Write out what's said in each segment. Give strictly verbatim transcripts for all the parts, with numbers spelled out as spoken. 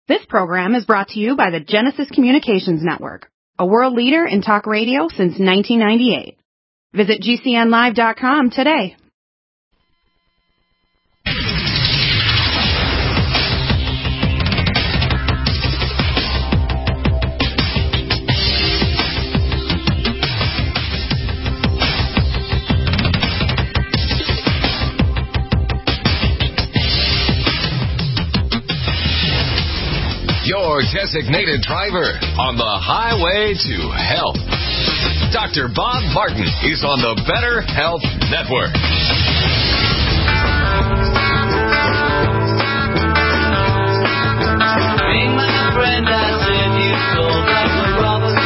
This program is brought to you by the Genesis Communications Network, a world leader in talk radio since nineteen ninety-eight. Visit G C N live dot com today. Your designated driver on the highway to health. Doctor Bob Martin is on the Better Health Network. Being my friend, I said you told Doctor Roberts.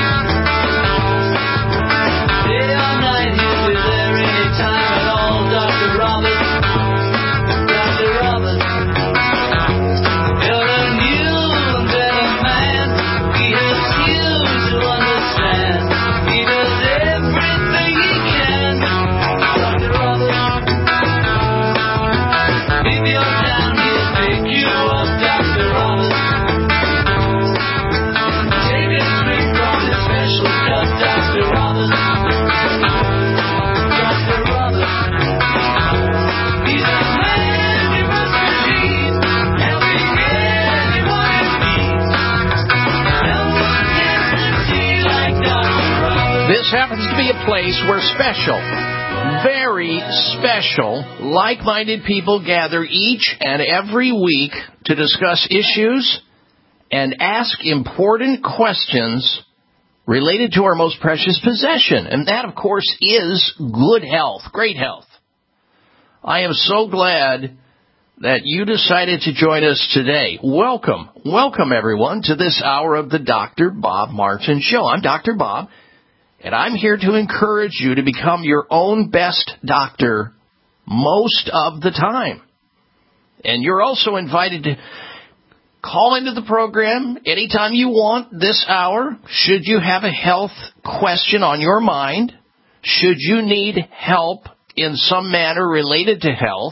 Day or night, he'll be there anytime at all, Doctor Roberts. Doctor Roberts. You're a new and better man. He helps you to understand. He does everything he can. Doctor Roberts. If you're down, he'll pick you up, Doctor Roberts. Take a drink from his special cup, Doctor Roberts. Doctor Roberts. He's a man you must believe, helping anyone in need. No one gets to see like Doctor Roberts. This happens to be a place where special, very special, like-minded people gather each and every week to discuss issues and ask important questions related to our most precious possession. And that, of course, is good health, great health. I am so glad that you decided to join us today. Welcome, welcome, everyone, to this hour of the Doctor Bob Martin Show. I'm Doctor Bob, and I'm here to encourage you to become your own best doctor most of the time. And you're also invited to call into the program anytime you want this hour. Should you have a health question on your mind, should you need help in some manner related to health,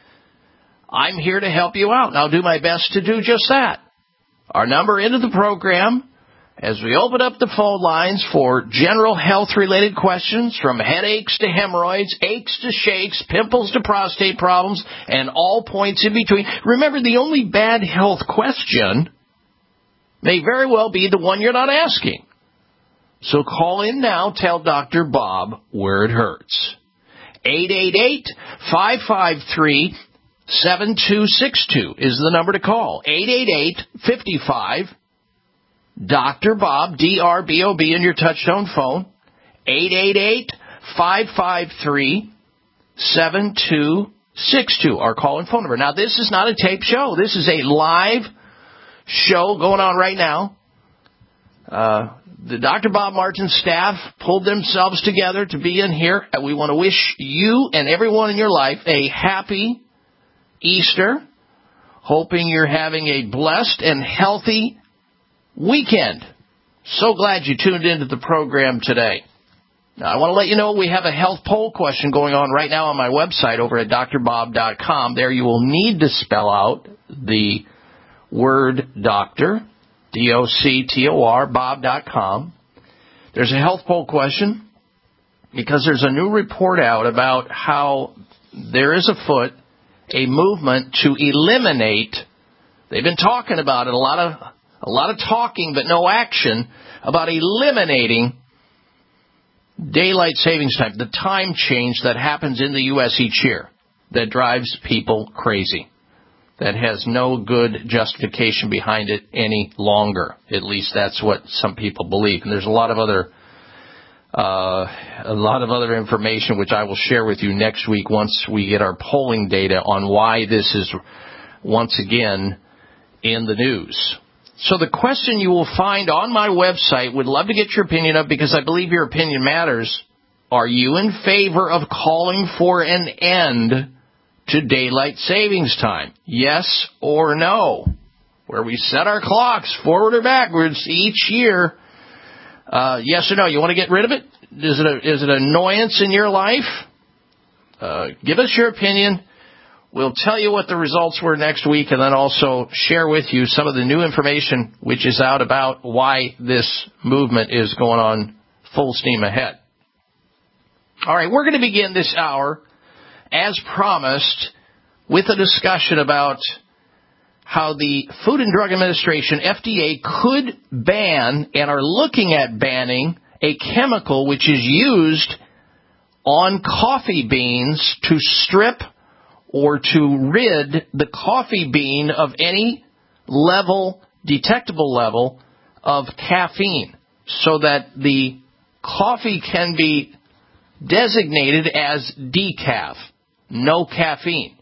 I'm here to help you out, and I'll do my best to do just that. Our number into the program, as we open up the phone lines for general health-related questions, from headaches to hemorrhoids, aches to shakes, pimples to prostate problems, and all points in between. Remember, the only bad health question may very well be the one you're not asking. So call in now, tell Doctor Bob where it hurts. eight eight eight, five five three, seven two six two is the number to call. eight eight eight, five five, Doctor Bob, D R B O B, in your touchtone phone. eight eight eight, five five three, seven two six two, our call-in phone number. Now, this is not a tape show. This is a live show going on right now. Uh, the Doctor Bob Martin staff pulled themselves together to be in here. We want to wish you and everyone in your life a happy Easter, hoping you're having a blessed and healthy weekend. So glad you tuned into the program today. Now, I want to let you know we have a health poll question going on right now on my website over at D R bob dot com. There you will need to spell out the word doctor, D O C T O R, bob dot com. There's a health poll question because there's a new report out about how there is afoot a movement to eliminate, they've been talking about it, a lot of A lot of talking, but no action, about eliminating daylight savings time, the time change that happens in the U S each year that drives people crazy, that has no good justification behind it any longer. At least that's what some people believe. And there's a lot of other uh, a lot of other information which I will share with you next week once we get our polling data on why this is once again in the news. So the question you will find on my website, would love to get your opinion of, because I believe your opinion matters. Are you in favor of calling for an end to daylight savings time? Yes or no? Where we set our clocks forward or backwards each year. Uh, yes or no? You want to get rid of it? Is it a, is it an annoyance in your life? Uh, give us your opinion. We'll tell you what the results were next week and then also share with you some of the new information which is out about why this movement is going on full steam ahead. All right, we're going to begin this hour, as promised, with a discussion about how the Food and Drug Administration, F D A, could ban and are looking at banning a chemical which is used on coffee beans to strip or to rid the coffee bean of any level, detectable level of caffeine, so that the coffee can be designated as decaf, no caffeine.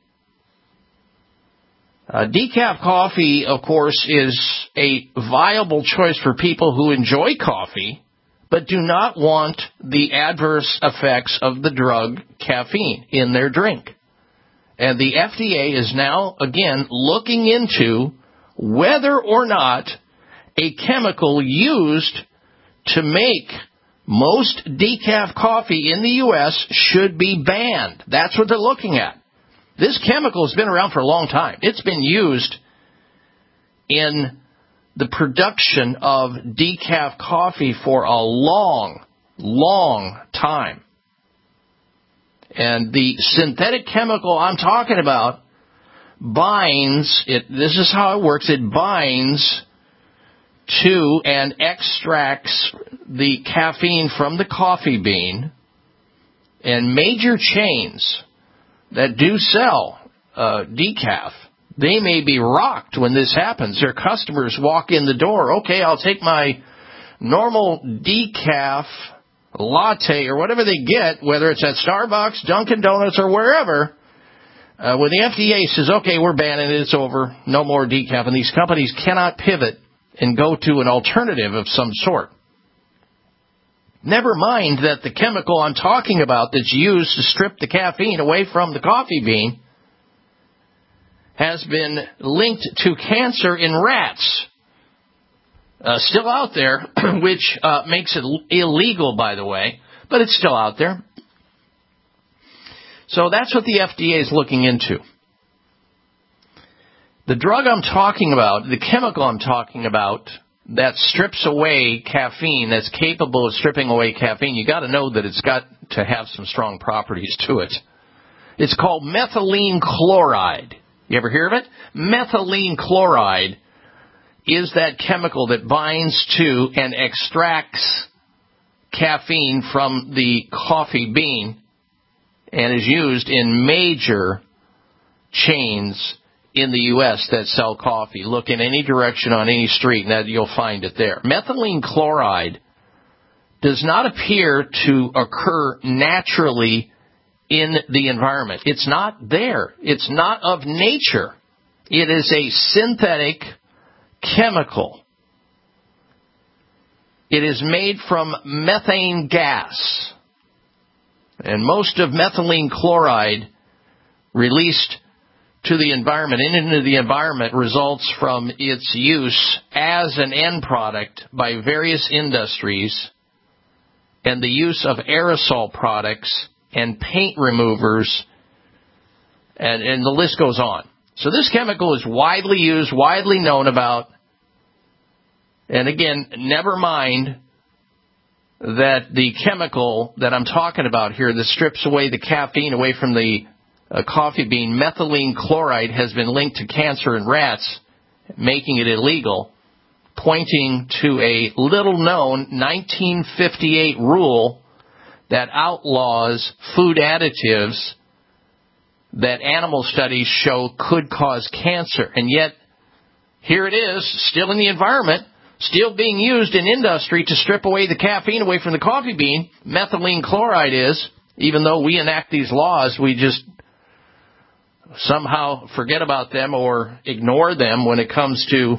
Uh, decaf coffee, of course, is a viable choice for people who enjoy coffee but do not want the adverse effects of the drug caffeine in their drink. And the F D A is now, again, looking into whether or not a chemical used to make most decaf coffee in the U S should be banned. That's what they're looking at. This chemical has been around for a long time. It's been used in the production of decaf coffee for a long, long time. And the synthetic chemical I'm talking about binds, it, this is how it works, it binds to and extracts the caffeine from the coffee bean, and major chains that do sell uh, decaf, they may be rocked when this happens. Their customers walk in the door, okay, I'll take my normal decaf latte or whatever they get, whether it's at Starbucks, Dunkin' Donuts, or wherever. Uh, when the F D A says, okay, we're banning it, it's over, no more decaf, and these companies cannot pivot and go to an alternative of some sort. Never mind that the chemical I'm talking about that's used to strip the caffeine away from the coffee bean has been linked to cancer in rats. Uh, still out there, which uh, makes it illegal, by the way, but it's still out there. So that's what the F D A is looking into. The drug I'm talking about, the chemical I'm talking about, that strips away caffeine, that's capable of stripping away caffeine, you got to know that it's got to have some strong properties to it. It's called methylene chloride. You ever hear of it? Methylene chloride is that chemical that binds to and extracts caffeine from the coffee bean and is used in major chains in the U S that sell coffee. Look in any direction on any street and that you'll find it there. Methylene chloride does not appear to occur naturally in the environment. It's not there. It's not of nature. It is a synthetic chemical. It is made from methane gas. And most of methylene chloride released to the environment and into the environment results from its use as an end product by various industries and the use of aerosol products and paint removers, and, and the list goes on. So this chemical is widely used, widely known about, and again, never mind that the chemical that I'm talking about here that strips away the caffeine away from the uh, coffee bean, methylene chloride, has been linked to cancer in rats, making it illegal, pointing to a little-known nineteen fifty-eight rule that outlaws food additives that animal studies show could cause cancer. And yet, here it is, still in the environment, still being used in industry to strip away the caffeine away from the coffee bean. Methylene chloride is, even though we enact these laws, we just somehow forget about them or ignore them when it comes to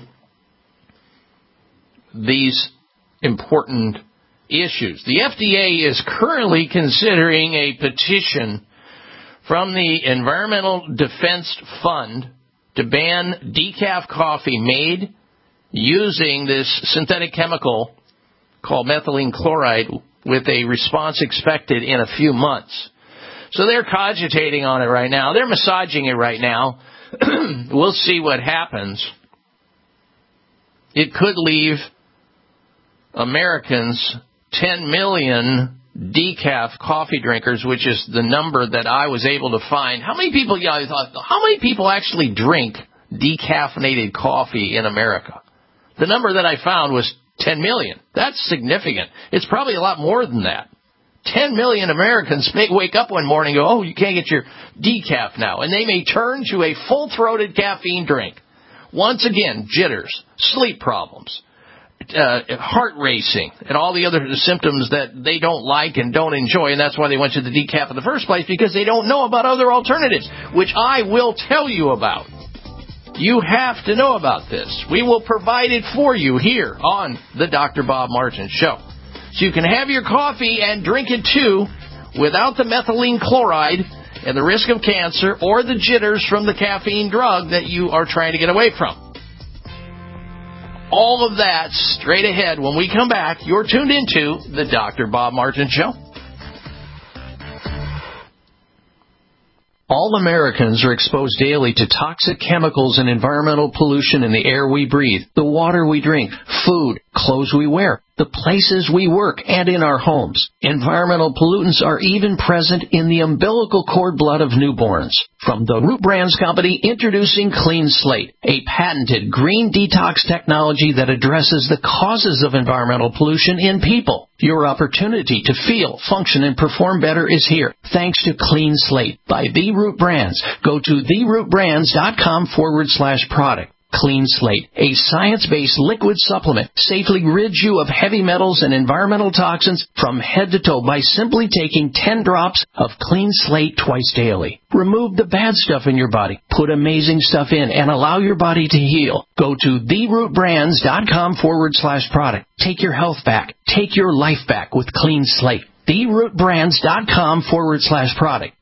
these important issues. The F D A is currently considering a petition from the Environmental Defense Fund to ban decaf coffee made using this synthetic chemical called methylene chloride, with a response expected in a few months. So they're cogitating on it right now. They're massaging it right now. We'll see what happens. It could leave Americans ten million decaf coffee drinkers, which is the number that I was able to find. How many people, yeah, I thought, how many people actually drink decaffeinated coffee in America? The number that I found was ten million. That's significant. It's probably a lot more than that. ten million Americans may wake up one morning and go, oh, you can't get your decaf now. And they may turn to a full-throated caffeine drink. Once again, jitters, sleep problems, uh, heart racing, and all the other symptoms that they don't like and don't enjoy. And that's why they went to the decaf in the first place, because they don't know about other alternatives, which I will tell you about. You have to know about this. We will provide it for you here on the Doctor Bob Martin Show. So you can have your coffee and drink it too without the methylene chloride and the risk of cancer or the jitters from the caffeine drug that you are trying to get away from. All of that straight ahead when we come back. You're tuned into the Doctor Bob Martin Show. All Americans are exposed daily to toxic chemicals and environmental pollution in the air we breathe, the water we drink, food, clothes we wear, the places we work, and in our homes. Environmental pollutants are even present in the umbilical cord blood of newborns. From the Root Brands Company, introducing Clean Slate, a patented green detox technology that addresses the causes of environmental pollution in people. Your opportunity to feel, function, and perform better is here, thanks to Clean Slate by The Root Brands. Go to therootbrands.com forward slash product. Clean Slate, a science-based liquid supplement, safely rids you of heavy metals and environmental toxins from head to toe by simply taking ten drops of Clean Slate twice daily. Remove the bad stuff in your body, put amazing stuff in, and allow your body to heal. Go to therootbrands.com forward slash product. Take your health back. Take your life back with Clean Slate. therootbrands.com forward slash product.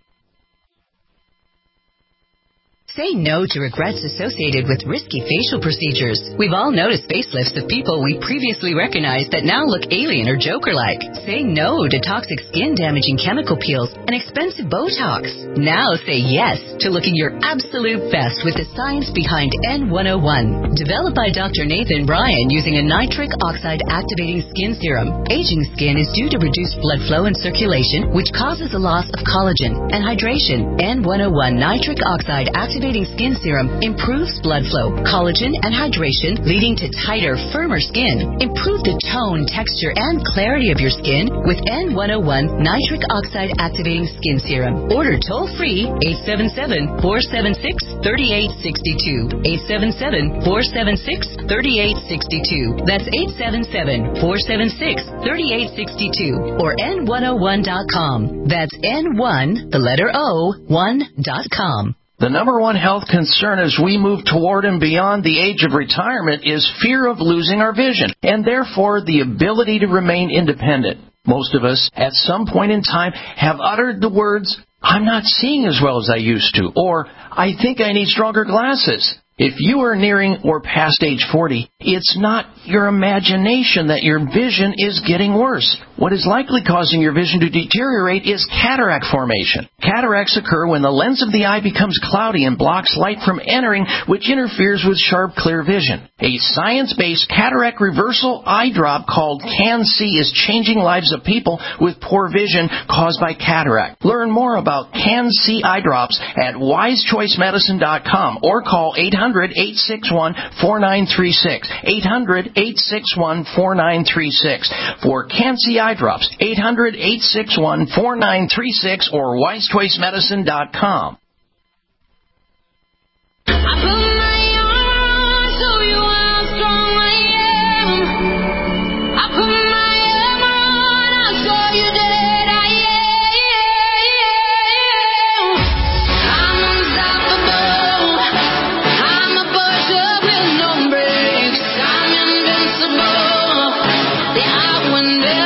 Say no to regrets associated with risky facial procedures. We've all noticed facelifts of people we previously recognized that now look alien or Joker-like. Say no to toxic skin-damaging chemical peels and expensive Botox. Now say yes to looking your absolute best with the science behind N one oh one. Developed by Doctor Nathan Bryan using a nitric oxide activating skin serum. Aging skin is due to reduced blood flow and circulation, which causes a loss of collagen and hydration. N one oh one nitric oxide activating Skin Serum improves blood flow, collagen, and hydration, leading to tighter, firmer skin. Improve the tone, texture, and clarity of your skin with N one oh one Nitric Oxide Activating Skin Serum. Order toll-free eight seven seven, four seven six, three eight six two. eight seven seven, four seven six, three eight six two. That's eight seven seven, four seven six, three eight six two or N one oh one dot com. That's N one, the letter O, one dot com. The number one health concern as we move toward and beyond the age of retirement is fear of losing our vision, and therefore the ability to remain independent. Most of us, at some point in time, have uttered the words, I'm not seeing as well as I used to, or I think I need stronger glasses. If you are nearing or past age forty, it's not your imagination that your vision is getting worse. What is likely causing your vision to deteriorate is cataract formation. Cataracts occur when the lens of the eye becomes cloudy and blocks light from entering, which interferes with sharp, clear vision. A science-based cataract reversal eye drop called CanC is changing lives of people with poor vision caused by cataract. Learn more about CanC eye drops at wise choice medicine dot com or call eight hundred, eight six one, four nine three six. eight hundred, eight six one, four nine three six. For CanC eye drops, eight hundred, eight six one, four nine three six or wise choice medicine dot com.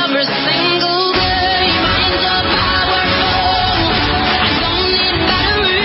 Single day, minds are powerful. I don't need batteries.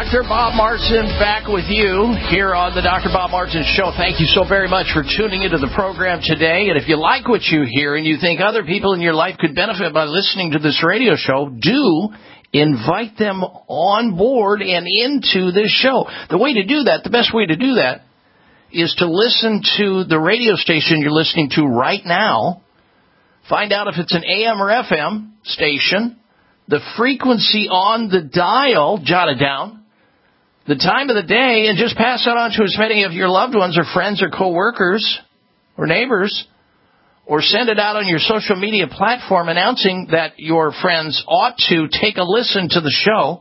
Doctor Bob Martin back with you here on the Doctor Bob Martin Show. Thank you so very much for tuning into the program today. And if you like what you hear and you think other people in your life could benefit by listening to this radio show, do invite them on board and into this show. The way to do that, the best way to do that, is to listen to the radio station you're listening to right now. Find out if it's an A M or F M station, the frequency on the dial, jot it down, the time of the day, and just pass that on to as many of your loved ones or friends or coworkers or neighbors, or send it out on your social media platform announcing that your friends ought to take a listen to the show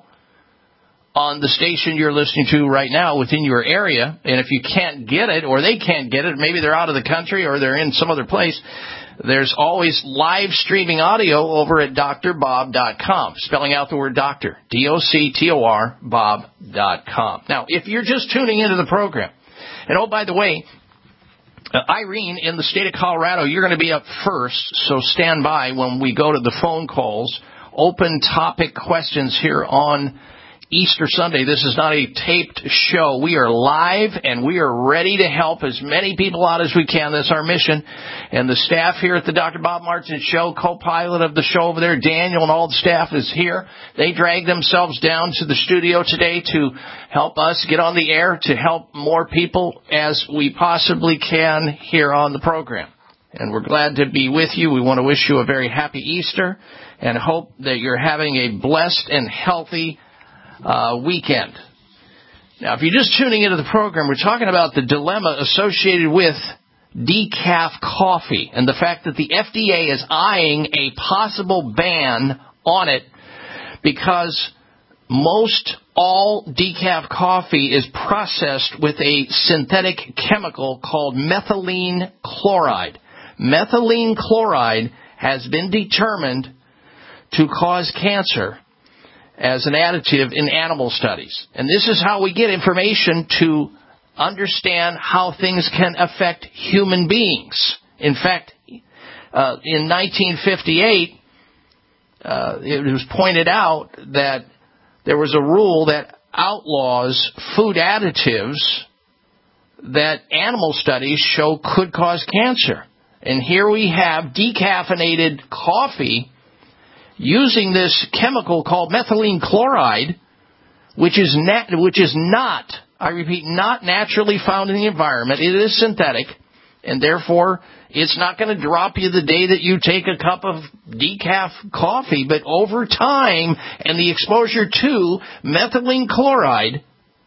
on the station you're listening to right now within your area. And if you can't get it, or they can't get it, maybe they're out of the country or they're in some other place, there's always live streaming audio over at D R bob dot com, spelling out the word doctor, D O C T O R, bob dot com. Now, if you're just tuning into the program, and oh, by the way, uh, Irene, in the state of Colorado, you're going to be up first, so stand by when we go to the phone calls. Open topic questions here on Easter Sunday. This is not a taped show. We are live, and we are ready to help as many people out as we can. That's our mission. And the staff here at the Doctor Bob Martin Show, co-pilot of the show over there, Daniel, and all the staff is here. They drag themselves down to the studio today to help us get on the air, to help more people as we possibly can here on the program. And we're glad to be with you. We want to wish you a very happy Easter and hope that you're having a blessed and healthy Uh, weekend. Now, if you're just tuning into the program, we're talking about the dilemma associated with decaf coffee and the fact that the F D A is eyeing a possible ban on it because most all decaf coffee is processed with a synthetic chemical called methylene chloride. Methylene chloride has been determined to cause cancer as an additive in animal studies. And this is how we get information to understand how things can affect human beings. In fact, uh, in nineteen fifty-eight, uh, it was pointed out that there was a rule that outlaws food additives that animal studies show could cause cancer. And here we have decaffeinated coffee using this chemical called methylene chloride, which is nat- which is not, I repeat, not naturally found in the environment. It is synthetic, and therefore it's not going to drop you the day that you take a cup of decaf coffee. But over time and the exposure to methylene chloride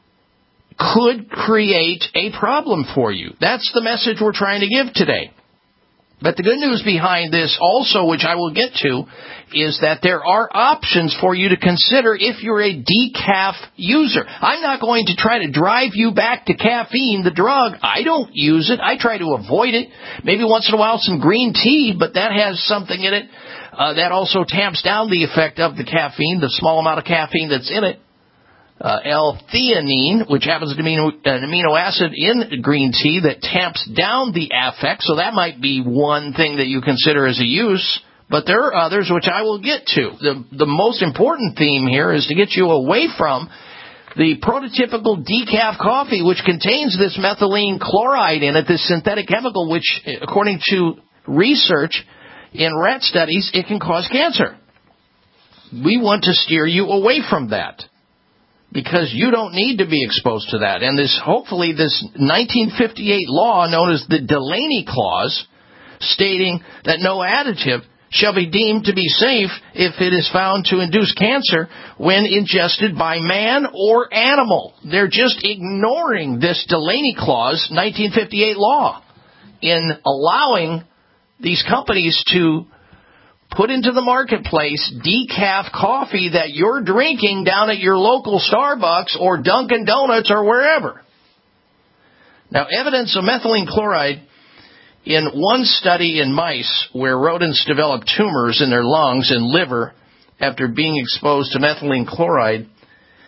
could create a problem for you. That's the message we're trying to give today. But the good news behind this also, which I will get to, is that there are options for you to consider if you're a decaf user. I'm not going to try to drive you back to caffeine, the drug. I don't use it. I try to avoid it. Maybe once in a while some green tea, but that has something in it uh, that also tamps down the effect of the caffeine, the small amount of caffeine that's in it. Uh, L-theanine, which happens to be an amino acid in green tea that tamps down the affect, so that might be one thing that you consider as a use, but there are others which I will get to. The, the most important theme here is to get you away from the prototypical decaf coffee, which contains this methylene chloride in it, this synthetic chemical, which, according to research in rat studies, it can cause cancer. We want to steer you away from that, because you don't need to be exposed to that. And this, hopefully, this nineteen fifty-eight law known as the Delaney Clause, stating that no additive shall be deemed to be safe if it is found to induce cancer when ingested by man or animal. They're just ignoring this Delaney Clause, nineteen fifty-eight law, in allowing these companies to put into the marketplace decaf coffee that you're drinking down at your local Starbucks or Dunkin' Donuts or wherever. Now, evidence of methylene chloride in one study in mice where rodents developed tumors in their lungs and liver after being exposed to methylene chloride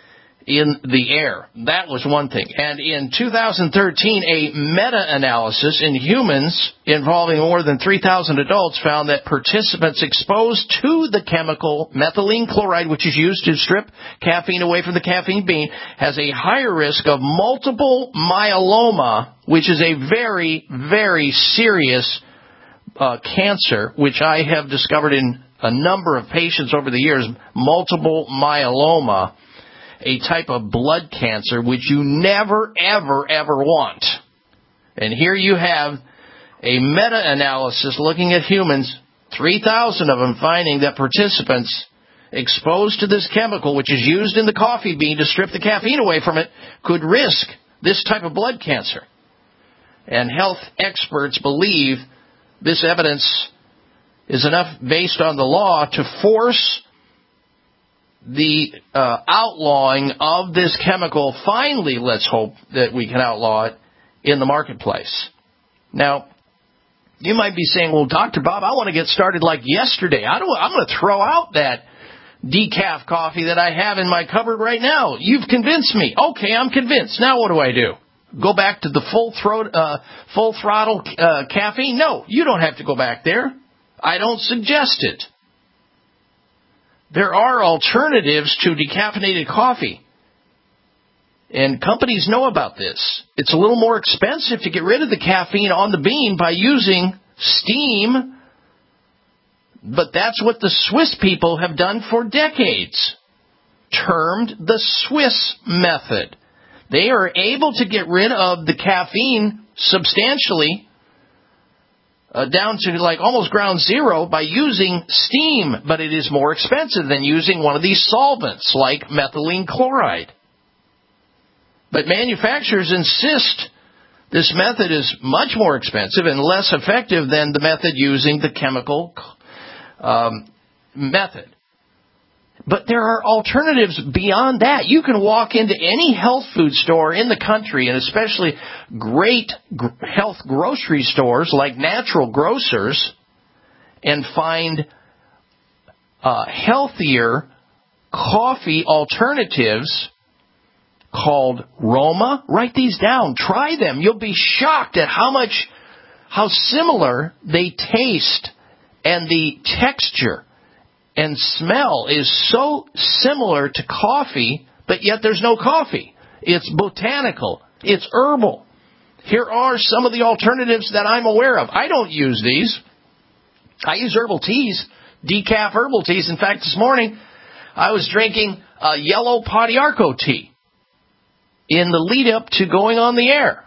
in the air. That was one thing. And in two thousand thirteen, a meta-analysis in humans involving more than three thousand adults found that participants exposed to the chemical methylene chloride, which is used to strip caffeine away from the caffeine bean, has a higher risk of multiple myeloma, which is a very, very serious uh, cancer, which I have discovered in a number of patients over the years, multiple myeloma, a type of blood cancer which you never, ever, ever want. And here you have a meta-analysis looking at humans, three thousand of them, finding that participants exposed to this chemical, which is used in the coffee bean to strip the caffeine away from it, could risk this type of blood cancer. And health experts believe this evidence is enough based on the law to force the uh, outlawing of this chemical. Finally, let's hope that we can outlaw it in the marketplace. Now, you might be saying, well, Doctor Bob, I want to get started like yesterday. I don't, I'm going to throw out that decaf coffee that I have in my cupboard right now. You've convinced me. Okay, I'm convinced. Now what do I do? Go back to the full throat, uh, full throttle uh, caffeine? No, you don't have to go back there. I don't suggest it. There are alternatives to decaffeinated coffee, and companies know about this. It's a little more expensive to get rid of the caffeine on the bean by using steam, but that's what the Swiss people have done for decades, termed the Swiss method. They are able to get rid of the caffeine substantially Uh, down to like almost ground zero by using steam, but it is more expensive than using one of these solvents like methylene chloride. But manufacturers insist this method is much more expensive and less effective than the method using the chemical um, method. But there are alternatives beyond that. You can walk into any health food store in the country, and especially great gr- health grocery stores like Natural Grocers, and find uh, healthier coffee alternatives called Roma. Write these down. Try them. You'll be shocked at how much, how similar they taste, and the texture and smell is so similar to coffee, but yet there's no coffee. It's botanical. It's herbal. Here are some of the alternatives that I'm aware of. I don't use these. I use herbal teas, decaf herbal teas. In fact, this morning I was drinking a yellow Podiarco tea in the lead up to going on the air.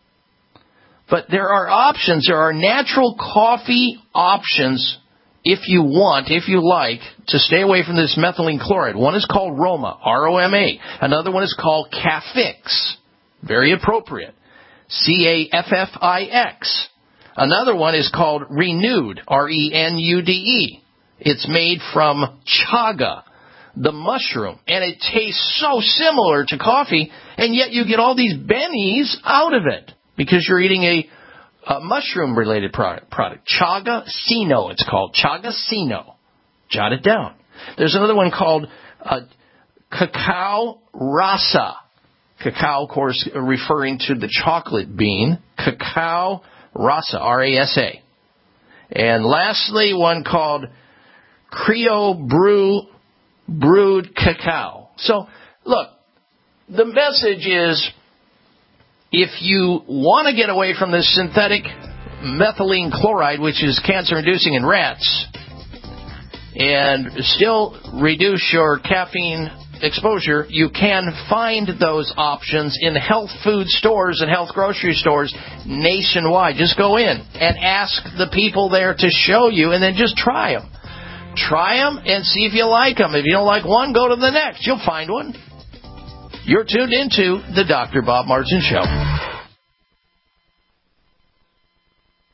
But there are options. There are natural coffee options if you want, if you like, to stay away from this methylene chloride. One is called Roma, R O M A. Another one is called Caffix, very appropriate, C A F F I X. Another one is called Renewed, R E N U D E. It's made from chaga, the mushroom, and it tastes so similar to coffee, and yet you get all these bennies out of it because you're eating a A mushroom-related product, product. Chaga-Sino, it's called. Chaga-Sino. Jot it down. There's another one called uh, Cacao Rasa. Cacao, of course, referring to the chocolate bean. Cacao Rasa, R A S A. And lastly, one called Creo Brew Brewed Cacao. So, look, the message is, if you want to get away from this synthetic methylene chloride, which is cancer-inducing in rats, and still reduce your caffeine exposure, you can find those options in health food stores and health grocery stores nationwide. Just go in and ask the people there to show you, and then just try them. Try them and see if you like them. If you don't like one, go to the next. You'll find one. You're tuned into the Doctor Bob Martin Show.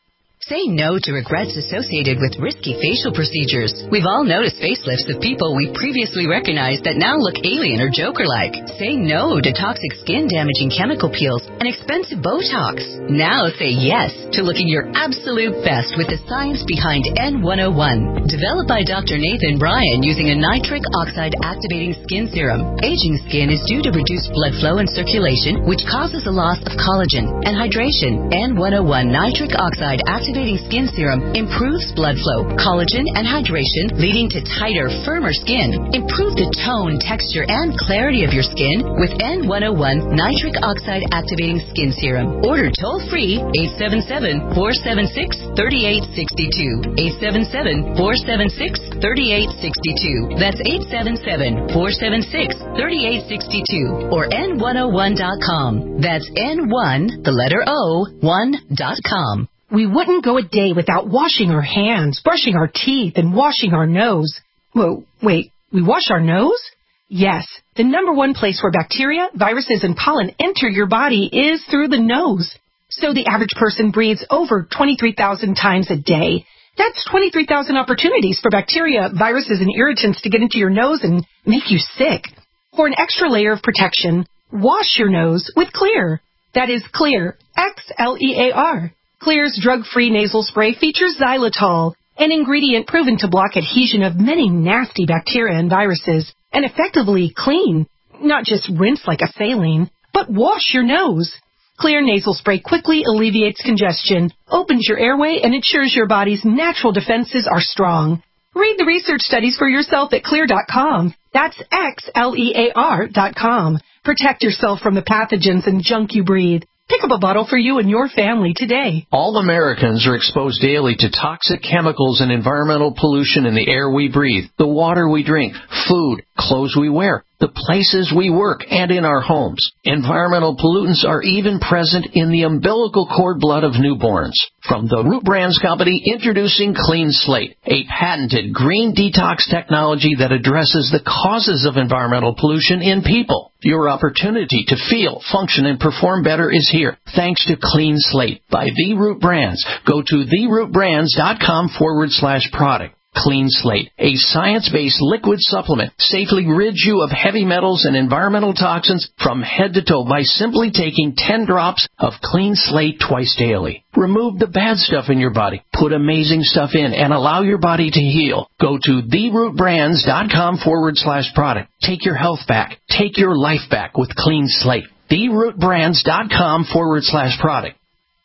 Say no to regrets associated with risky facial procedures. We've all noticed facelifts of people we previously recognized that now look alien or Joker-like. Say no to toxic skin-damaging chemical peels and expensive Botox. Now say yes to looking your absolute best with the science behind N one oh one. Developed by Doctor Nathan Bryan using a nitric oxide activating skin serum. Aging skin is due to reduced blood flow and circulation, which causes a loss of collagen and hydration. N one oh one nitric oxide activating skin serum improves blood flow, collagen, and hydration, leading to tighter, firmer skin. Improve the tone, texture, and clarity of your skin with N one oh one nitric oxide activating skin serum. Order toll-free eight seven seven, four seven six, three eight six two. eight seven seven, four seven six, three eight six two. That's eight seven seven, four seven six, three eight six two or N one oh one dot com. That's N one, the letter O, one dot com. We wouldn't go a day without washing our hands, brushing our teeth, and washing our nose. Whoa, wait, we wash our nose? Yes, the number one place where bacteria, viruses, and pollen enter your body is through the nose. So the average person breathes over twenty-three thousand times a day. That's twenty-three thousand opportunities for bacteria, viruses, and irritants to get into your nose and make you sick. For an extra layer of protection, wash your nose with Xlear. That is Xlear, X L E A R. Xlear's drug-free nasal spray features xylitol, an ingredient proven to block adhesion of many nasty bacteria and viruses, and effectively clean, not just rinse like a saline, but wash your nose. Xlear nasal spray quickly alleviates congestion, opens your airway, and ensures your body's natural defenses are strong. Read the research studies for yourself at Xlear dot com. That's X L E A R dot com. Protect yourself from the pathogens and junk you breathe. Pick up a bottle for you and your family today. All Americans are exposed daily to toxic chemicals and environmental pollution in the air we breathe, the water we drink, food, clothes we wear, the places we work, and in our homes. Environmental pollutants are even present in the umbilical cord blood of newborns. From the Root Brands Company, introducing Clean Slate, a patented green detox technology that addresses the causes of environmental pollution in people. Your opportunity to feel, function, and perform better is here, thanks to Clean Slate by The Root Brands. Go to the root brands dot com forward slash product. Clean Slate, a science-based liquid supplement, safely rids you of heavy metals and environmental toxins from head to toe by simply taking ten drops of Clean Slate twice daily. Remove the bad stuff in your body, put amazing stuff in, and allow your body to heal. Go to the root brands dot com forward slash product. Take your health back. Take your life back with Clean Slate. the root brands dot com forward slash product.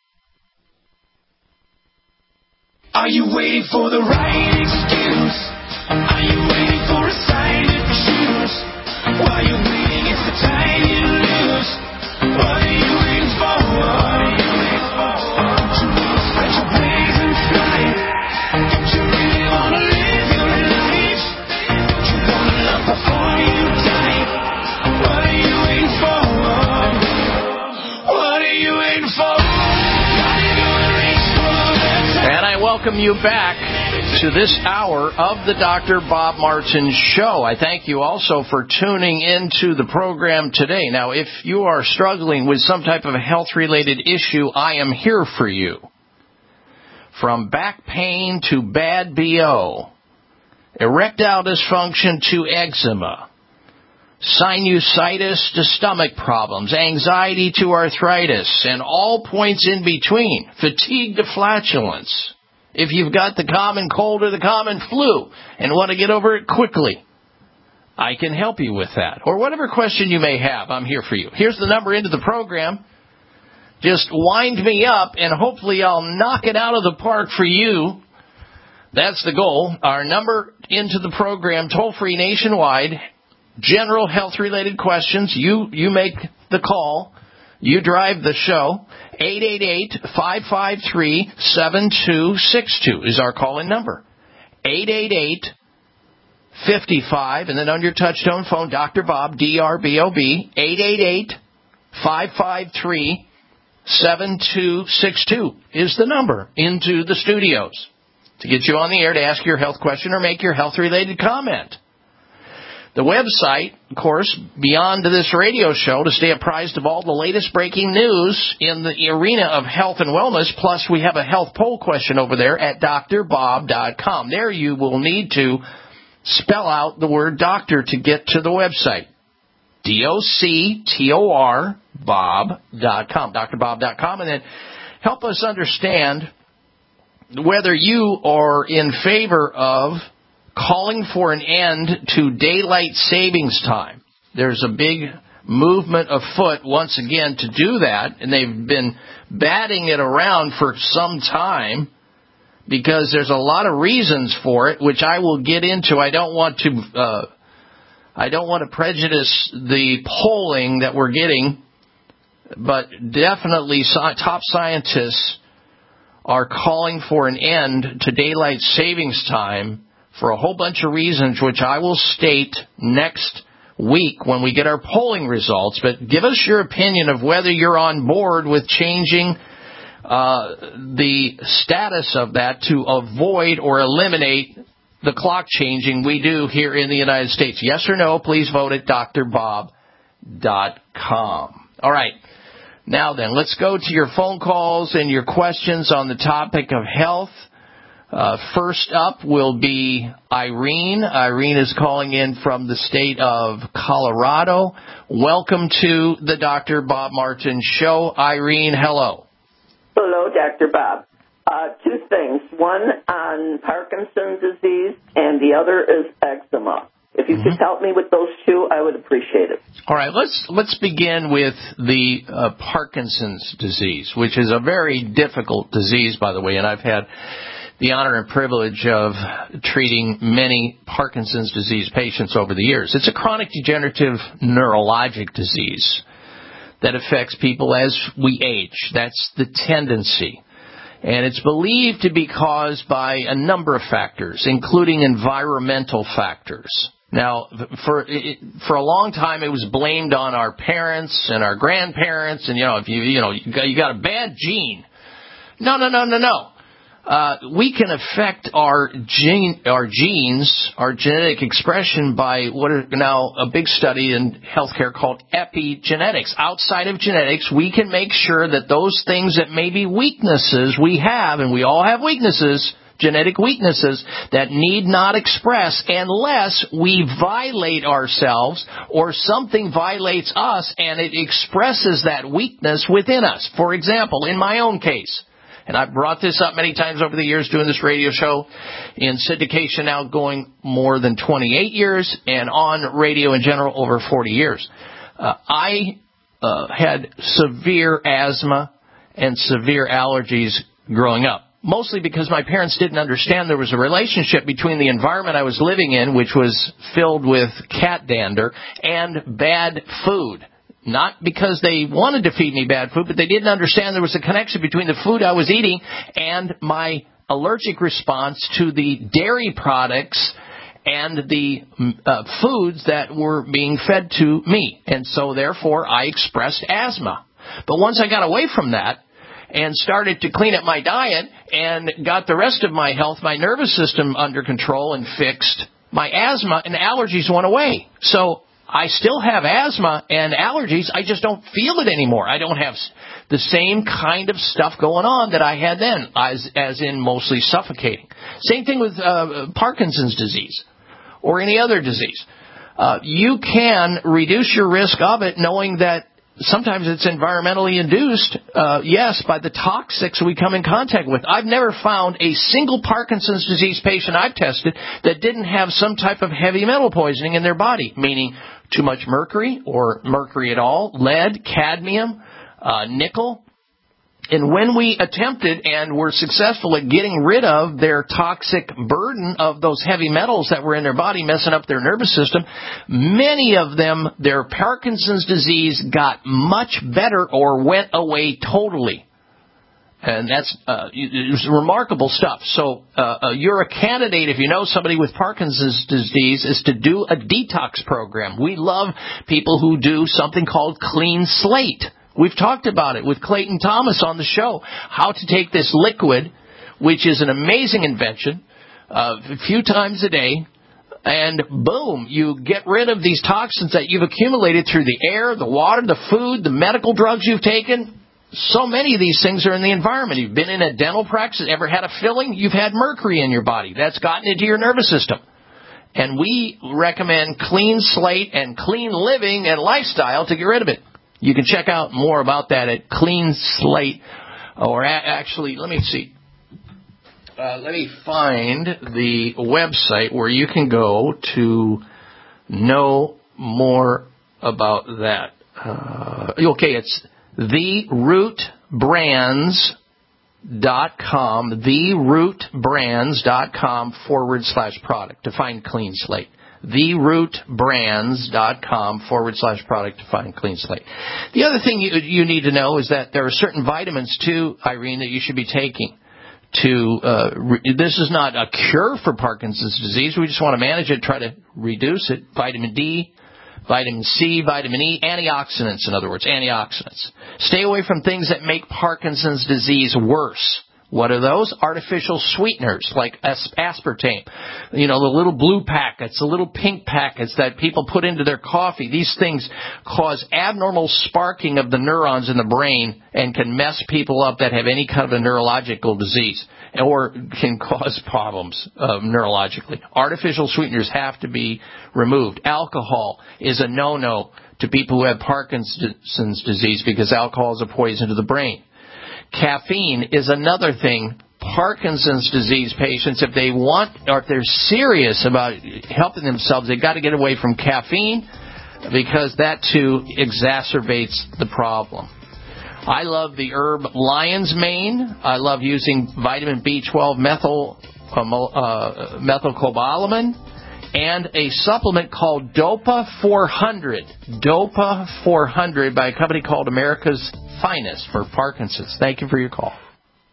Are you waiting for the right excuse? Are you waiting for a sign to choose? While you're waiting, it's the time you lose. What are you waiting for? What are you waiting for? Don't you want to spread your wings and fly? Don't you really want to live your life? Don't you want to love before you die? What are you waiting for? What are you waiting for? And I welcome you back to this hour of the Doctor Bob Martin Show. I thank you also for tuning into the program today. Now, if you are struggling with some type of a health-related issue, I am here for you. From back pain to bad B O, erectile dysfunction to eczema, sinusitis to stomach problems, anxiety to arthritis, and all points in between, fatigue to flatulence. If you've got the common cold or the common flu and want to get over it quickly, I can help you with that. Or whatever question you may have, I'm here for you. Here's the number into the program. Just wind me up, and hopefully I'll knock it out of the park for you. That's the goal. Our number into the program, toll-free nationwide. General health-related questions, you, you make the call. You drive the show. eight eight eight, five five three, seven two six two is our call-in number. eight eight eight, five five, and then on your touch-tone phone, Doctor Bob, D R B O B, eight eight eight, five five three, seven two six two is the number into the studios to get you on the air to ask your health question or make your health-related comment. The website, of course, beyond this radio show, to stay apprised of all the latest breaking news in the arena of health and wellness. Plus, we have a health poll question over there at D R bob dot com. There you will need to spell out the word doctor to get to the website. D O C T O R, Bob dot com, D R bob dot com. And then help us understand whether you are in favor of calling for an end to daylight savings time. There's a big movement afoot once again to do that, and they've been batting it around for some time because there's a lot of reasons for it, which I will get into. I don't want to uh, I don't want to prejudice the polling that we're getting, but definitely top scientists are calling for an end to daylight savings time for a whole bunch of reasons, which I will state next week when we get our polling results. But give us your opinion of whether you're on board with changing uh, the status of that to avoid or eliminate the clock changing we do here in the United States. Yes or no, please vote at D R bob dot com. All right. Now then, let's go to your phone calls and your questions on the topic of health. Uh, first up will be Irene. Irene is calling in from the state of Colorado. Welcome to the Doctor Bob Martin Show. Irene, hello. Hello, Doctor Bob. Uh, two things. One on Parkinson's disease, and the other is eczema. If you mm-hmm. could help me with those two, I would appreciate it. All right, let's let's begin with the uh, Parkinson's disease, which is a very difficult disease, by the way, and I've had the honor and privilege of treating many Parkinson's disease patients over the years. It's a chronic degenerative neurologic disease that affects people as we age. That's the tendency. And it's believed to be caused by a number of factors, including environmental factors. Now, for for a long time, it was blamed on our parents and our grandparents, and you know, if you you know you got, you got a bad gene. No, no, no, no, no. Uh, we can affect our gene, our genes, our genetic expression by what are now a big study in healthcare called epigenetics. Outside of genetics, we can make sure that those things that may be weaknesses we have, and we all have weaknesses, genetic weaknesses, that need not express unless we violate ourselves or something violates us and it expresses that weakness within us. For example, in my own case, and I've brought this up many times over the years doing this radio show in syndication now going more than twenty-eight years and on radio in general over forty years. Uh, I uh, had severe asthma and severe allergies growing up, mostly because my parents didn't understand there was a relationship between the environment I was living in, which was filled with cat dander, and bad food. Not because they wanted to feed me bad food, but they didn't understand there was a connection between the food I was eating and my allergic response to the dairy products and the uh, foods that were being fed to me. And so, therefore, I expressed asthma. But once I got away from that and started to clean up my diet and got the rest of my health, my nervous system under control and fixed, my asthma and allergies went away. So I still have asthma and allergies. I just don't feel it anymore. I don't have the same kind of stuff going on that I had then, as, as in mostly suffocating. Same thing with uh, Parkinson's disease or any other disease. Uh, you can reduce your risk of it knowing that sometimes it's environmentally induced, uh, yes, by the toxics we come in contact with. I've never found a single Parkinson's disease patient I've tested that didn't have some type of heavy metal poisoning in their body, meaning too much mercury or mercury at all, lead, cadmium, uh, nickel. And when we attempted and were successful at getting rid of their toxic burden of those heavy metals that were in their body messing up their nervous system, many of them, their Parkinson's disease got much better or went away totally. And that's uh, it was remarkable stuff. So uh, uh, you're a candidate, if you know somebody with Parkinson's disease, is to do a detox program. We love people who do something called Clean Slate. We've talked about it with Clayton Thomas on the show, how to take this liquid, which is an amazing invention, uh, a few times a day, And boom, you get rid of these toxins that you've accumulated through the air, the water, the food, the medical drugs you've taken. So many of these things are in the environment. You've been in a dental practice, ever had a filling, you've had mercury in your body. That's gotten into your nervous system. And we recommend Clean Slate and Clean Living and Lifestyle to get rid of it. You can check out more about that at Clean Slate, or a- actually, let me see. Uh, let me find the website where you can go to know more about that. Uh, okay, it's the root brands dot com, the root brands dot com forward slash product to find Clean Slate. the root brands dot com forward slash product to find Clean Slate. The other thing you, you need to know is that there are certain vitamins, too, Irene, that you should be taking. To uh, re- this is not a cure for Parkinson's disease. We just want to manage it, try to reduce it. Vitamin D, vitamin C, vitamin E, antioxidants, in other words, antioxidants. Stay away from things that make Parkinson's disease worse. What are those? Artificial sweeteners like aspartame. You know, the little blue packets, the little pink packets that people put into their coffee. These things cause abnormal sparking of the neurons in the brain and can mess people up that have any kind of a neurological disease or can cause problems uh, neurologically. Artificial sweeteners have to be removed. Alcohol is a no-no to people who have Parkinson's disease because alcohol is a poison to the brain. Caffeine is another thing. Parkinson's disease patients, if they want or if they're serious about helping themselves, they've got to get away from caffeine because that, too, exacerbates the problem. I love the herb lion's mane. I love using vitamin B twelve methyl, uh, uh, methylcobalamin and a supplement called Dopa four hundred. Dopa four hundred by a company called America's Finest for Parkinson's. Thank you for your call.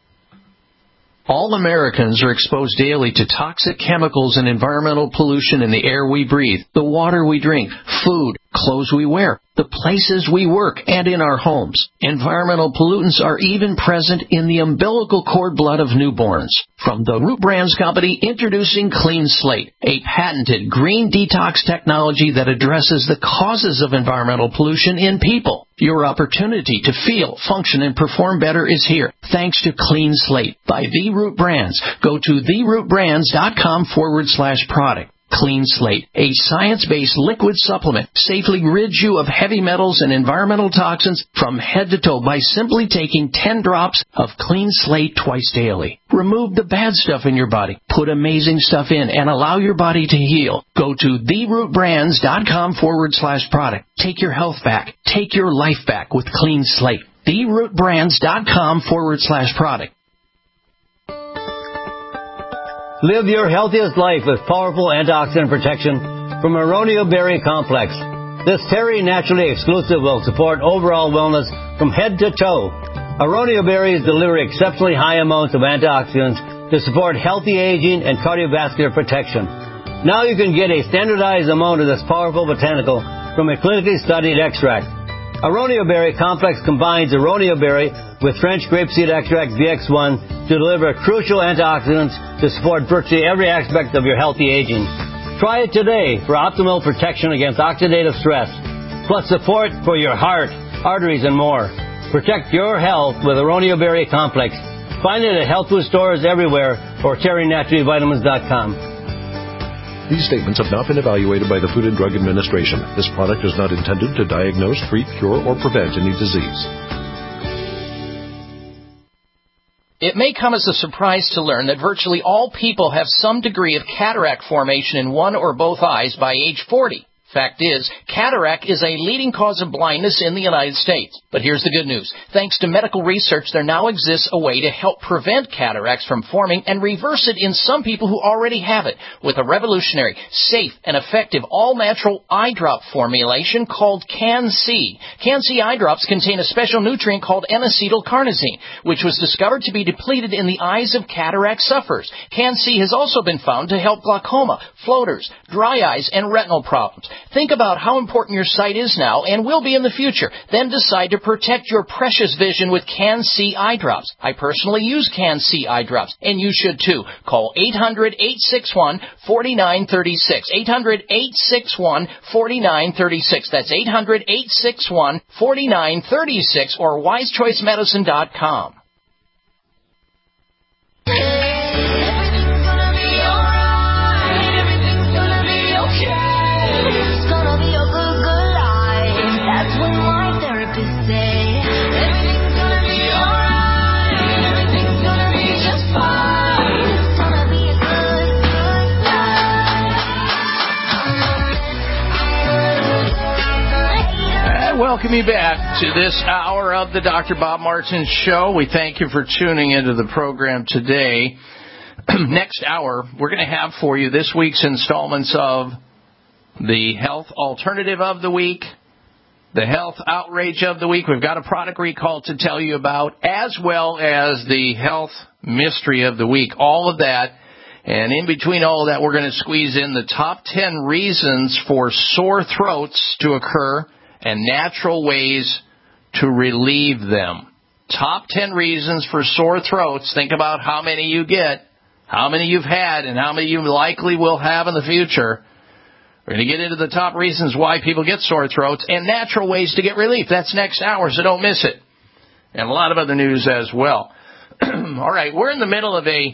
All Americans are exposed daily to toxic chemicals and environmental pollution in the air we breathe, the water we drink, food, clothes we wear, the places we work, and in our homes. Environmental pollutants are even present in the umbilical cord blood of newborns. From the Root Brands Company, introducing Clean Slate, a patented green detox technology that addresses the causes of environmental pollution in people. Your opportunity to feel, function, and perform better is here, thanks to Clean Slate by The Root Brands. Go to the root brands dot com forward slash product. Clean Slate, a science-based liquid supplement, safely rids you of heavy metals and environmental toxins from head to toe by simply taking ten drops of Clean Slate twice daily. Remove the bad stuff in your body, put amazing stuff in, and allow your body to heal. Go to the root brands dot com forward slash product. Take your health back. Take your life back with Clean Slate. the root brands dot com forward slash product. Live your healthiest life with powerful antioxidant protection from Aronio Berry Complex. This Terry Naturally exclusive will support overall wellness from head to toe. Aronio berries deliver exceptionally high amounts of antioxidants to support healthy aging and cardiovascular protection. Now you can get a standardized amount of this powerful botanical from a clinically studied extract. Aronio Berry Complex combines Aronio berry with French grapeseed extract V X one to deliver crucial antioxidants to support virtually every aspect of your healthy aging. Try it today for optimal protection against oxidative stress, plus support for your heart, arteries, and more. Protect your health with Aronio Berry Complex. Find it at health food stores everywhere or terry naturally vitamins dot com. These statements have not been evaluated by the Food and Drug Administration. This product is not intended to diagnose, treat, cure, or prevent any disease. It may come as a surprise to learn that virtually all people have some degree of cataract formation in one or both eyes by age forty. Fact is, cataract is a leading cause of blindness in the United States. But here's the good news. Thanks to medical research, there now exists a way to help prevent cataracts from forming and reverse it in some people who already have it with a revolutionary, safe, and effective all-natural eye drop formulation called Can-C. Can-C eye drops contain a special nutrient called N-acetylcarnosine, which was discovered to be depleted in the eyes of cataract sufferers. Can-C has also been found to help glaucoma, floaters, dry eyes, and retinal problems. Think about how important your sight is now and will be in the future. Then decide to protect your precious vision with Can-C eye drops. I personally use Can-C eye drops, and you should too. Call eight hundred, eight six one, four nine three six. eight hundred, eight six one, four nine three six. That's eight hundred, eight six one, four nine three six or wise choice medicine dot com. Welcome you back to this hour of the Doctor Bob Martin Show. We thank you for tuning into the program today. Next hour, we're going to have for you this week's installments of the Health Alternative of the Week, the Health Outrage of the Week. We've got a product recall to tell you about, as well as the Health Mystery of the Week. All of that. And in between all of that, we're going to squeeze in the top ten reasons for sore throats to occur and natural ways to relieve them. Top ten reasons for sore throats. Think about how many you get, how many you've had, and how many you likely will have in the future. We're going to get into the top reasons why people get sore throats and natural ways to get relief. That's next hour, so don't miss it. And a lot of other news as well. All right, we're in the middle of a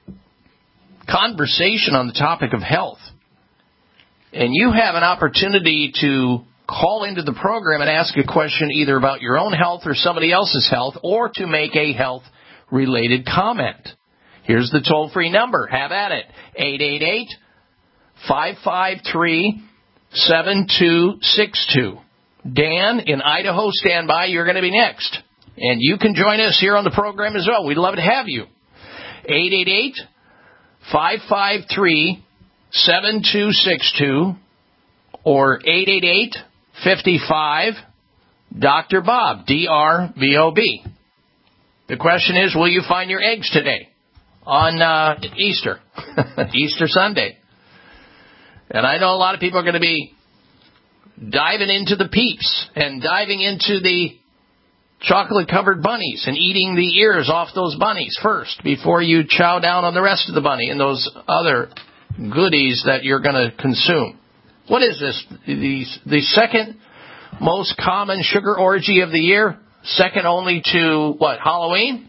conversation on the topic of health. And you have an opportunity to call into the program and ask a question either about your own health or somebody else's health, or to make a health-related comment. Here's the toll-free number. Have at it. eight eight eight, five five three, seven two six two. Dan in Idaho, stand by. You're going to be next. And you can join us here on the program as well. We'd love to have you. eight eight eight, five five three, seven two six two or eight eight eight, fifty-five, Doctor Bob, D R B O B. The question is, will you find your eggs today on uh, Easter, Easter Sunday? And I know a lot of people are going to be diving into the Peeps and diving into the chocolate-covered bunnies and eating the ears off those bunnies first before you chow down on the rest of the bunny and those other goodies that you're going to consume. What is this? The, the second most common sugar orgy of the year? Second only to, what, Halloween?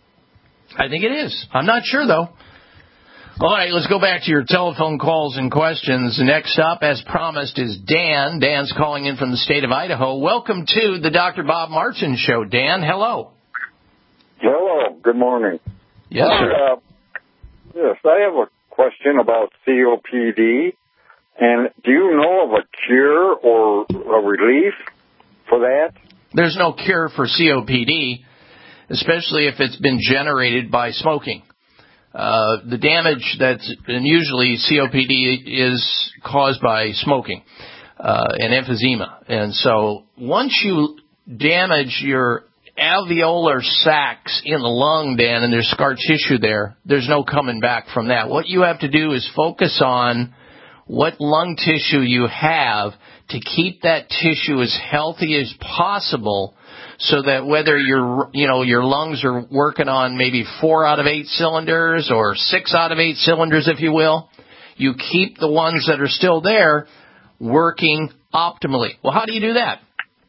I think it is. I'm not sure, though. All right, let's go back to your telephone calls and questions. Next up, as promised, is Dan. Dan's calling in from the state of Idaho. Welcome to the Doctor Bob Martin Show. Dan, hello. Hello. Good morning. Yes, sir. Uh, yes, I have a question about C O P D. And do you know of a cure or a relief for that? There's no cure for C O P D, especially if it's been generated by smoking. Uh, the damage that's, and usually C O P D is caused by smoking uh, and emphysema. And so once you damage your alveolar sacs in the lung, Dan, and there's scar tissue there, there's no coming back from that. What you have to do is focus on what lung tissue you have to keep that tissue as healthy as possible, so that whether your, you know, your lungs are working on maybe four out of eight cylinders or six out of eight cylinders, if you will, you keep the ones that are still there working optimally. Well, how do you do that?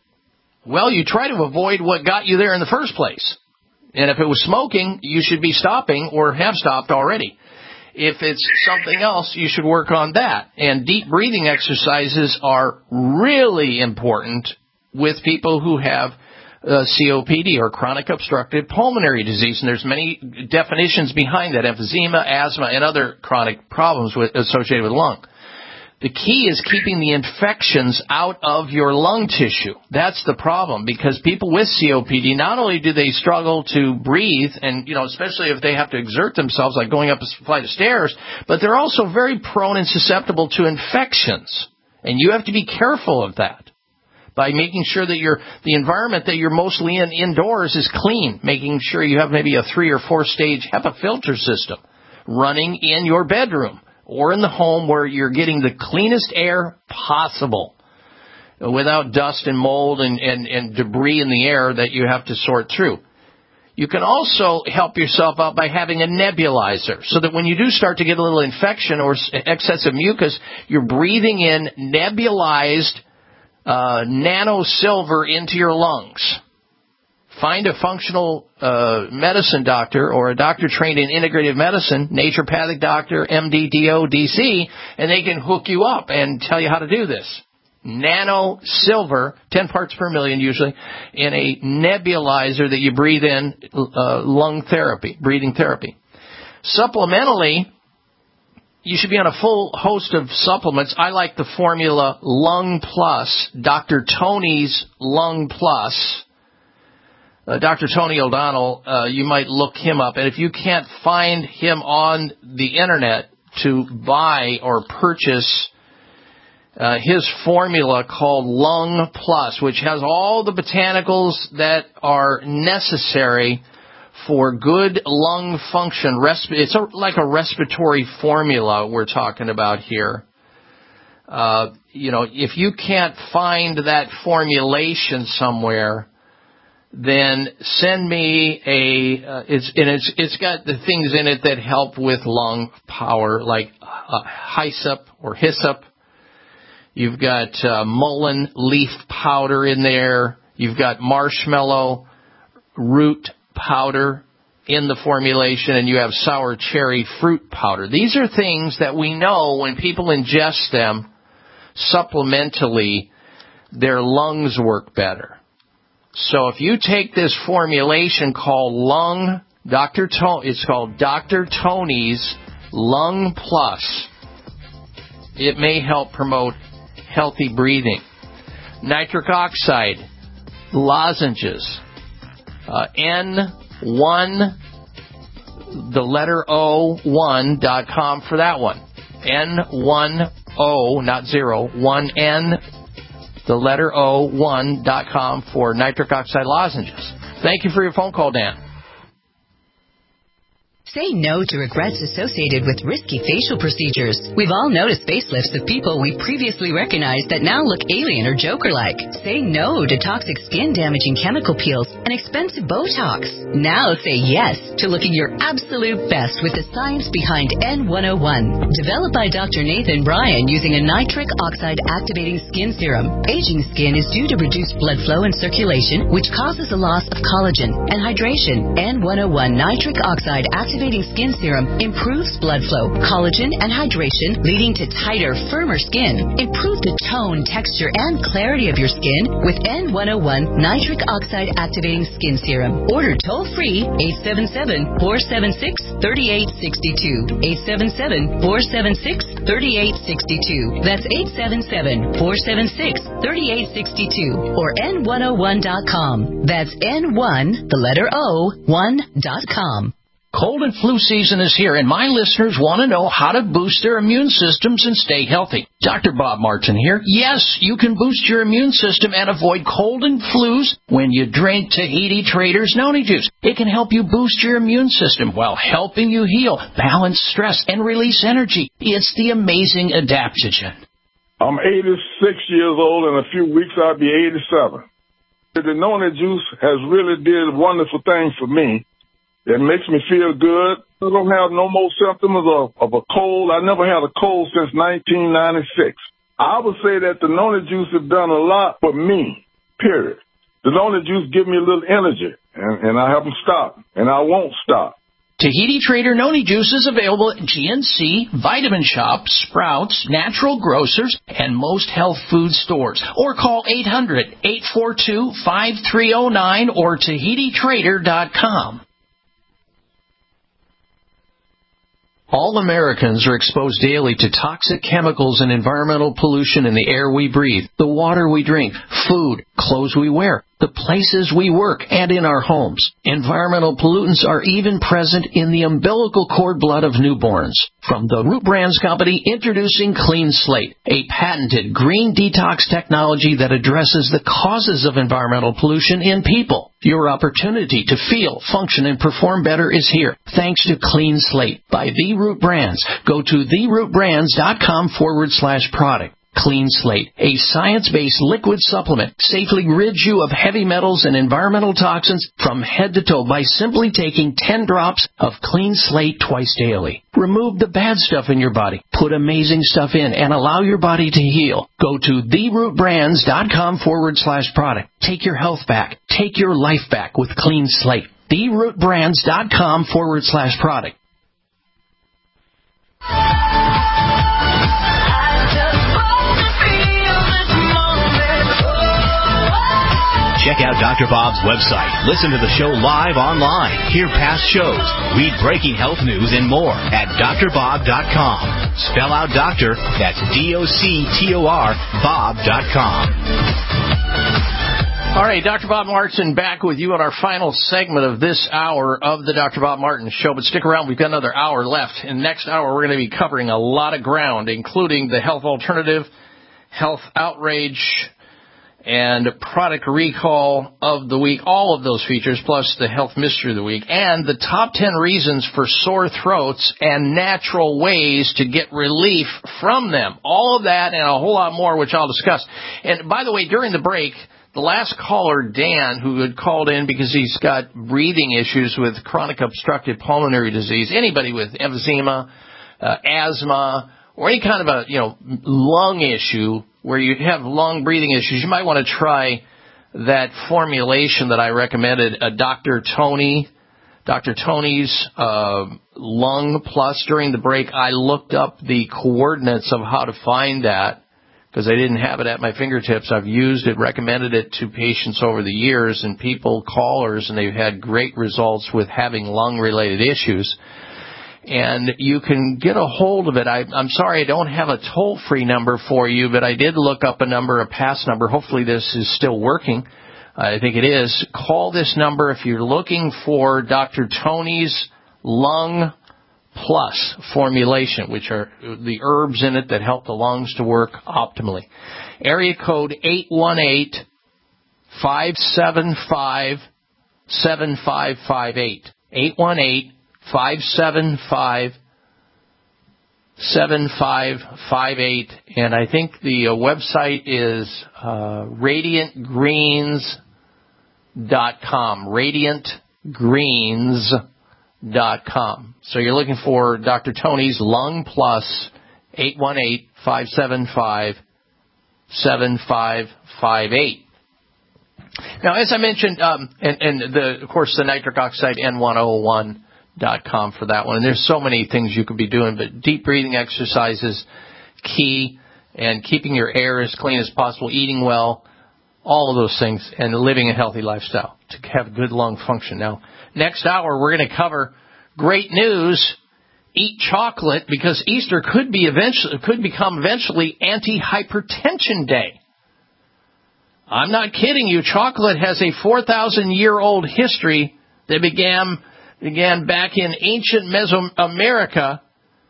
Well, you try to avoid what got you there in the first place. And if it was smoking, you should be stopping or have stopped already. If it's something else, you should work on that. And deep breathing exercises are really important with people who have uh, C O P D or chronic obstructive pulmonary disease. And there's many definitions behind that: emphysema, asthma, and other chronic problems with, associated with lung. The key is keeping the infections out of your lung tissue. That's the problem, because people with C O P D, not only do they struggle to breathe, and, you know, especially if they have to exert themselves, like going up a flight of stairs, but they're also very prone and susceptible to infections. And you have to be careful of that by making sure that your the environment that you're mostly in indoors is clean, making sure you have maybe a three or four stage HEPA filter system running in your bedroom or in the home where you're getting the cleanest air possible without dust and mold and, and, and debris in the air that you have to sort through. You can also help yourself out by having a nebulizer so that when you do start to get a little infection or excessive mucus, you're breathing in nebulized uh, nano silver into your lungs. Find a functional uh, medicine doctor or a doctor trained in integrative medicine, naturopathic doctor, M D, D O, D C, and they can hook you up and tell you how to do this. Nano silver, ten parts per million usually, in a nebulizer that you breathe in, uh, lung therapy, breathing therapy. Supplementally, you should be on a full host of supplements. I like the formula Lung Plus, Doctor Tony's Lung Plus. Uh, Doctor Tony O'Donnell, uh, you might look him up. And if you can't find him on the Internet to buy or purchase uh, his formula called Lung Plus, which has all the botanicals that are necessary for good lung function. Resp- it's a, like a respiratory formula we're talking about here. Uh, you know, if you can't find that formulation somewhere, then send me a, uh, it's, and it's, it's got the things in it that help with lung power, like uh, hyssop or hyssop. You've got uh, mullein leaf powder in there. You've got marshmallow root powder in the formulation, and you have sour cherry fruit powder. These are things that we know when people ingest them supplementally, their lungs work better. So if you take this formulation called Lung, Doctor To- it's called Doctor Tony's Lung Plus, it may help promote healthy breathing. Nitric oxide lozenges, uh, N one, the letter O, one dot com for that one. N one O, not zero, one N, the letter O, one dot com for nitric oxide lozenges. Thank you for your phone call, Dan. Say no to regrets associated with risky facial procedures. We've all noticed facelifts of people we previously recognized that now look alien or Joker-like. Say no to toxic skin-damaging chemical peels and expensive Botox. Now say yes to looking your absolute best with the science behind N one oh one. Developed by Doctor Nathan Bryan using a nitric oxide activating skin serum. Aging skin is due to reduced blood flow and circulation, which causes a loss of collagen and hydration. N one oh one nitric oxide activating skin serum improves blood flow, collagen, and hydration, leading to tighter, firmer skin. Improve the tone, texture, and clarity of your skin with N one oh one nitric oxide activating skin serum. Order toll-free eight seven seven, four seven six, three eight six two. eight seven seven, four seven six, three eight six two. That's eight seven seven, four seven six, three eight six two or N one oh one dot com. That's N one, the letter O, one dot com. Cold and flu season is here, and my listeners want to know how to boost their immune systems and stay healthy. Doctor Bob Martin here. Yes, you can boost your immune system and avoid cold and flus when you drink Tahiti Traders Noni Juice. It can help you boost your immune system while helping you heal, balance stress, and release energy. It's the amazing adaptogen. I'm eighty-six years old. In a few weeks, I'll be eighty-seven. The Noni Juice has really did wonderful things for me. It makes me feel good. I don't have no more symptoms of, of a cold. I never had a cold since nineteen ninety-six. I would say that the Noni Juice has done a lot for me, period. The Noni Juice gives me a little energy, and, and I haven't stopped, and I won't stop. Tahiti Trader Noni Juice is available at G N C, Vitamin Shop, Sprouts, Natural Grocers, and most health food stores. Or call eight hundred, eight four two, five three zero nine or Tahiti Trader dot com. All Americans are exposed daily to toxic chemicals and environmental pollution in the air we breathe, the water we drink, food, clothes we wear. the places we work, and in our homes. Environmental pollutants are even present in the umbilical cord blood of newborns. From the Root Brands Company, introducing Clean Slate, a patented green detox technology that addresses the causes of environmental pollution in people. Your opportunity to feel, function, and perform better is here, thanks to Clean Slate by The Root Brands. Go to therootbrands.com forward slash product. Clean Slate, a science-based liquid supplement, safely rids you of heavy metals and environmental toxins from head to toe by simply taking ten drops of Clean Slate twice daily. Remove the bad stuff in your body, put amazing stuff in, and allow your body to heal. Go to therootbrands.com forward slash product. Take your health back. Take your life back with Clean Slate. therootbrands.com forward slash product. Check out Doctor Bob's website. Listen to the show live online. Hear past shows. Read breaking health news and more at D R bob dot com. Spell out doctor, that's D O C T O R, Bob dot com. All right, Doctor Bob Martin back with you on our final segment of this hour of the Doctor Bob Martin Show. But stick around, we've got another hour left. In the next hour, we're going to be covering a lot of ground, including the health alternative, health outrage, and product recall of the week, all of those features, plus the health mystery of the week, and the top ten reasons for sore throats and natural ways to get relief from them. All of that and a whole lot more, which I'll discuss. And by the way, during the break, the last caller, Dan, who had called in because he's got breathing issues with chronic obstructive pulmonary disease, anybody with emphysema, uh, asthma, or any kind of a, you know, lung issue where you have lung breathing issues, you might want to try that formulation that I recommended, uh, Doctor Tony, Doctor Tony's uh, Lung Plus. During the break, I looked up the coordinates of how to find that because I didn't have it at my fingertips. I've used it, recommended it to patients over the years, and people, callers, and they've had great results with having lung-related issues. And you can get a hold of it. I, I'm sorry I don't have a toll-free number for you, but I did look up a number, a pass number. Hopefully this is still working. I think it is. Call this number if you're looking for Doctor Tony's Lung Plus formulation, which are the herbs in it that help the lungs to work optimally. Area code eight one eight, five seven five, seven five five eight. eight one eight, five seven five, seven five five eight, and I think the uh, website is uh, radiant greens dot com, radiant greens dot com. So you're looking for Doctor Tony's Lung Plus, eight one eight, five seven five, seven five five eight. Now, as I mentioned, um, and, and the, of course, the nitric oxide N one oh one dot com for that one. And there's so many things you could be doing, but deep breathing exercises, key, and keeping your air as clean as possible, eating well, all of those things, and living a healthy lifestyle to have good lung function. Now, next hour, we're going to cover great news. Eat chocolate because Easter could be eventually could become eventually anti-hypertension day. I'm not kidding you. Chocolate has a four thousand year old history that began began back in ancient Mesoamerica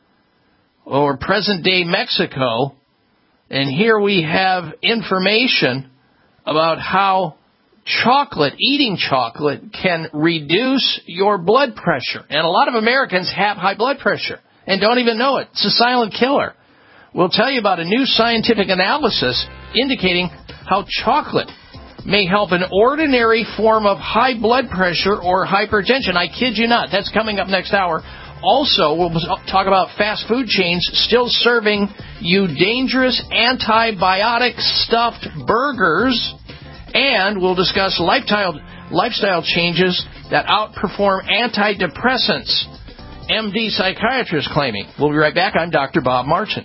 or present-day Mexico. And here we have information about how chocolate, eating chocolate, can reduce your blood pressure. And a lot of Americans have high blood pressure and don't even know it. It's a silent killer. We'll tell you about a new scientific analysis indicating how chocolate may help an ordinary form of high blood pressure or hypertension. I kid you not. That's coming up next hour. Also, we'll talk about fast food chains still serving you dangerous antibiotic-stuffed burgers. And we'll discuss lifestyle, lifestyle changes that outperform antidepressants. M D psychiatrist claiming. We'll be right back. I'm Doctor Bob Martin.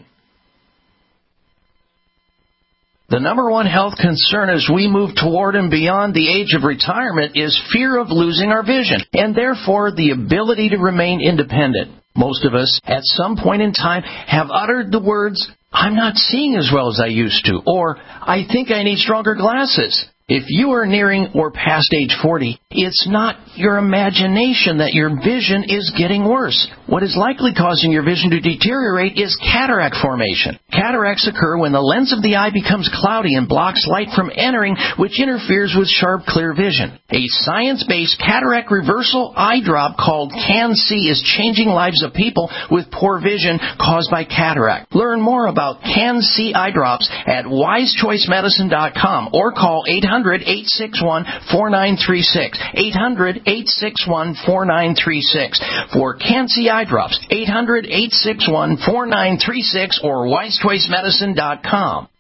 The number one health concern as we move toward and beyond the age of retirement is fear of losing our vision, and therefore the ability to remain independent. Most of us, at some point in time, have uttered the words, "I'm not seeing as well as I used to," or "I think I need stronger glasses." If you are nearing or past age forty, it's not your imagination that your vision is getting worse. What is likely causing your vision to deteriorate is cataract formation. Cataracts occur when the lens of the eye becomes cloudy and blocks light from entering, which interferes with sharp, clear vision. A science-based cataract reversal eye drop called CanC is changing lives of people with poor vision caused by cataract. Learn more about CanC eye drops at wise choice medicine dot com or call eight hundred, eight six one, four nine three six. eight hundred, eight six one, four nine three six. For CanC eye drops, eight hundred, eight six one, four nine three six or wise choice medicine dot com.